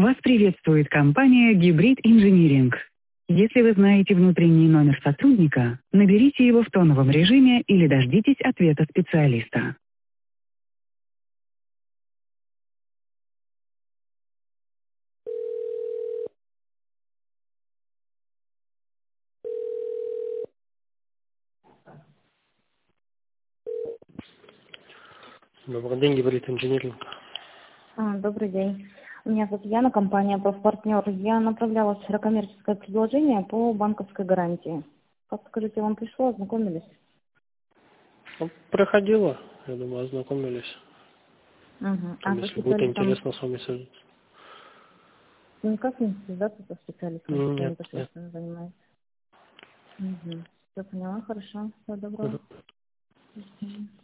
Вас приветствует компания Hybrid Engineering. Если вы знаете внутренний номер сотрудника, наберите его в тоновом режиме или дождитесь ответа специалиста. Добрый день, Hybrid Engineering. Добрый день. Меня зовут Яна, компания «Профпартнер». Я направляла вчера коммерческое предложение по банковской гарантии. Как скажите, вам пришло, ознакомились? Проходила, я думаю, ознакомились. Угу. Там, А со если будет специалистом интересно с вами связаться. никак не связаться со специалистом, который Нет, нет. непосредственно занимается? Угу. Все поняла, хорошо. Всего доброго. Мгм. Мгм.